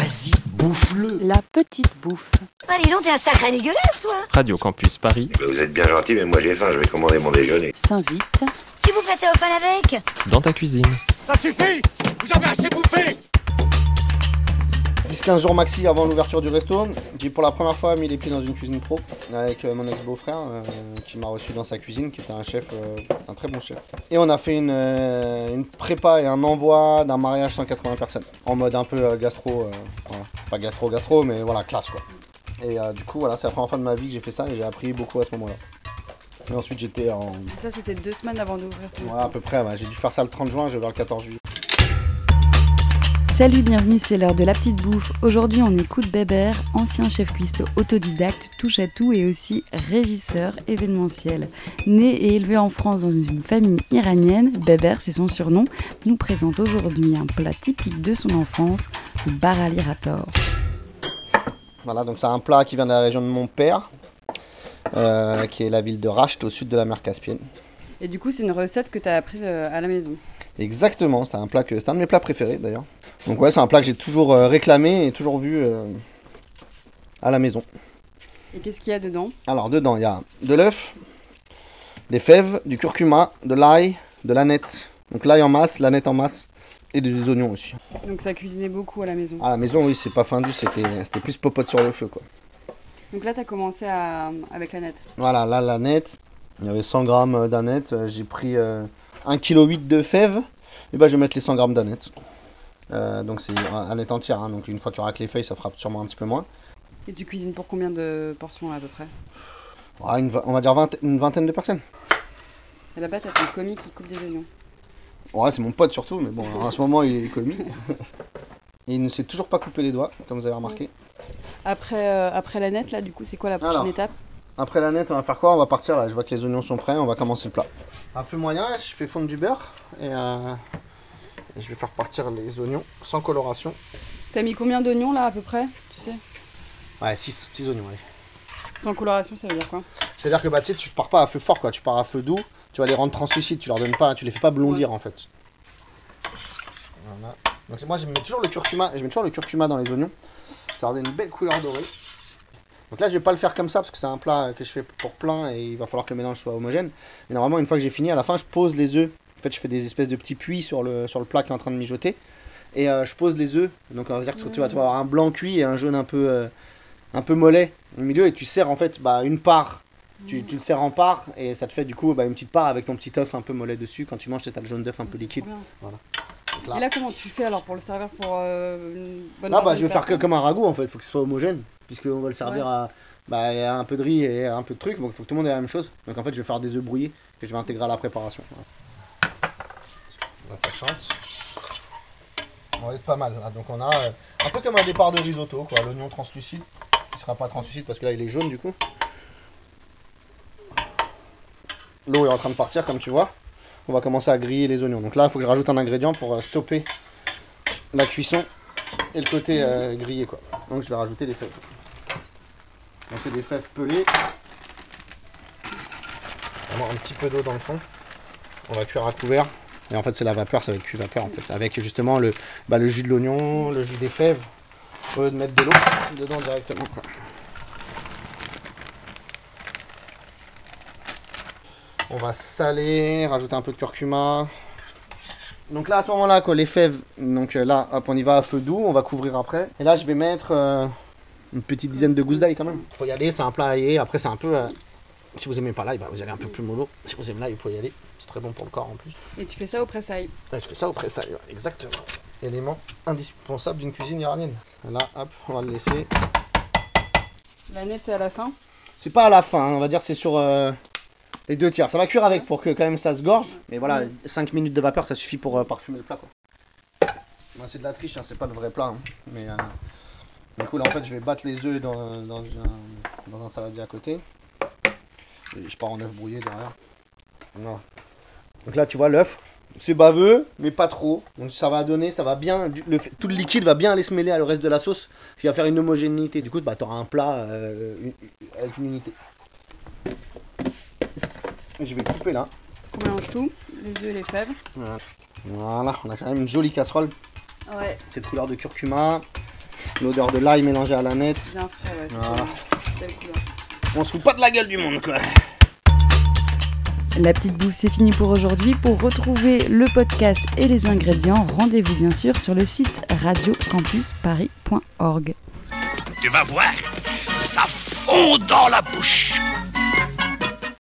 Vas-y, bouffe-le. La petite bouffe. Allez donc, t'es un sacré dégueulasse, toi. Radio Campus Paris. Vous êtes bien gentil, mais moi j'ai faim, je vais commander mon déjeuner. S'invite. Tu vous fais au fan avec. Dans ta cuisine. Ça suffit. Vous avez assez bouffé. 10-15 jours maxi avant l'ouverture du resto, j'ai pour la première fois mis les pieds dans une cuisine pro avec mon ex-beau-frère qui m'a reçu dans sa cuisine, qui était un chef, un très bon chef. Et on a fait une prépa et un envoi d'un mariage 180 personnes, en mode un peu gastro, voilà. Pas gastro, mais voilà, classe quoi. Et du coup, voilà, c'est la première fois de ma vie que j'ai fait ça et j'ai appris beaucoup à ce moment-là. Et ensuite j'étais en... Ça c'était 2 semaines avant d'ouvrir ton Ouais, à peu près, ouais. J'ai dû faire ça le 30 juin, j'ai ouvert le 14 juillet. Salut, bienvenue, c'est l'heure de la petite bouffe. Aujourd'hui, on écoute Bébert, ancien chef cuistot autodidacte, touche à tout et aussi régisseur événementiel. Né et élevé en France dans une famille iranienne, Bébert, c'est son surnom, nous présente aujourd'hui un plat typique de son enfance, le barali rator. Voilà, donc c'est un plat qui vient de la région de mon père, qui est la ville de Rasht, au sud de la mer Caspienne. Et du coup, c'est une recette que tu as apprise à la maison. Exactement, c'est un de mes plats préférés d'ailleurs. Donc ouais, c'est un plat que j'ai toujours réclamé et toujours vu à la maison. Et qu'est-ce qu'il y a dedans ? Alors dedans, il y a de l'œuf, des fèves, du curcuma, de l'ail, de l'aneth. Donc l'ail en masse, l'aneth en masse et des oignons aussi. Donc ça cuisinait beaucoup à la maison. À la maison, oui, c'est pas fendu, c'était plus popote sur le feu quoi. Donc là, tu as commencé avec l'aneth. Voilà, là l'aneth, il y avait 100 grammes d'aneth, j'ai pris 1,8 kg de fèves, et ben je vais mettre les 100 grammes d'aneth. Donc c'est aneth entière, hein, donc une fois qu'il y aura que les feuilles, ça fera sûrement un petit peu moins. Et tu cuisines pour combien de portions là, à peu près ? Ouais, on va dire une vingtaine de personnes. Et là-bas, tu as ton commis qui coupe des oignons. Ouais, c'est mon pote surtout, mais bon, en ce moment il est commis. Et il ne sait toujours pas couper les doigts, comme vous avez remarqué. Après l'aneth, là, du coup, c'est quoi la prochaine étape ? Après l'aneth, on va faire quoi ? On va partir là, je vois que les oignons sont prêts, on va commencer le plat. À feu moyen, je fais fondre du beurre et je vais faire partir les oignons sans coloration. T'as mis combien d'oignons là à peu près, tu sais ? Ouais, 6 oignons, allez. Sans coloration, ça veut dire quoi ? C'est-à-dire que bah, tu sais, tu pars pas à feu fort, quoi. Tu pars à feu doux, tu vas les rendre translucides, tu les fais pas blondir en fait. Voilà. Donc moi je mets toujours le curcuma dans les oignons, ça leur donne une belle couleur dorée. Donc là je vais pas le faire comme ça parce que c'est un plat que je fais pour plein et il va falloir que le mélange soit homogène. Mais normalement une fois que j'ai fini, à la fin je pose les œufs. En fait je fais des espèces de petits puits sur le plat qui est en train de mijoter. Et je pose les œufs. Donc on va dire que tu vas avoir un blanc cuit et un jaune un peu mollet au milieu. Et tu serres en fait une part. Tu le serres en part et ça te fait du coup une petite part avec ton petit œuf un peu mollet dessus. Quand tu manges, tu as le jaune d'œuf un peu liquide. Voilà. Et là, comment tu fais alors pour le servir pour une bonne Là, je vais faire comme un ragoût en fait, il faut que ce soit homogène, puisqu'on va le servir à un peu de riz et un peu de trucs, donc il faut que tout le monde ait la même chose. Donc en fait, je vais faire des œufs brouillés que je vais intégrer à la préparation. Voilà. Là, ça chante. On va être pas mal là, donc on a un peu comme un départ de risotto, quoi, l'oignon translucide, qui sera pas translucide parce que là il est jaune du coup. L'eau est en train de partir comme tu vois. On va commencer à griller les oignons. Donc là, il faut que je rajoute un ingrédient pour stopper la cuisson et le côté grillé, quoi. Donc je vais rajouter les fèves. Donc c'est des fèves pelées. Vraiment un petit peu d'eau dans le fond. On va cuire à couvert. Et en fait, c'est la vapeur, ça va être cuit vapeur en fait. Avec justement le jus de l'oignon, le jus des fèves. Au lieu de mettre de l'eau dedans directement, quoi. On va saler, rajouter un peu de curcuma. Donc là, à ce moment-là, les fèves, donc là, hop, on y va à feu doux, on va couvrir après. Et là, je vais mettre une petite dizaine de gousses d'ail quand même. Il faut y aller, c'est un plat aillé. Après, c'est un peu... si vous aimez pas l'ail, vous allez un peu plus mollo. Si vous aimez l'ail, vous pouvez y aller. C'est très bon pour le corps en plus. Et tu fais ça au pressail ? Ouais, je fais ça au pressail, exactement. Élément indispensable d'une cuisine iranienne. Là, hop, on va le laisser. L'aneth, c'est à la fin ? C'est pas à la fin, hein, on va dire que c'est sur... les 2 tiers, ça va cuire avec pour que quand même ça se gorge. Mais voilà, 5 minutes de vapeur, ça suffit pour parfumer le plat, quoi. Moi, c'est de la triche, hein, c'est pas le vrai plat. Hein. Mais du coup, là, en fait, je vais battre les œufs dans un saladier à côté. Et je pars en œuf brouillé derrière. Voilà. Donc là, tu vois, l'œuf, c'est baveux, mais pas trop. Donc ça va bien, tout le liquide va bien aller se mêler à le reste de la sauce, ce qui va faire une homogénéité. Du coup, tu auras un plat avec une unité. Je vais couper là. On mélange tout, les œufs et les fèves. Voilà, on a quand même une jolie casserole. Ouais. Cette couleur de curcuma. L'odeur de l'ail mélangée à l'aneth. Bien frais, ouais. Voilà. Belle couleur. On se fout pas de la gueule du monde, quoi. La petite bouffe, c'est fini pour aujourd'hui. Pour retrouver le podcast et les ingrédients, rendez-vous bien sûr sur le site radiocampusparis.org. Tu vas voir, ça fond dans la bouche.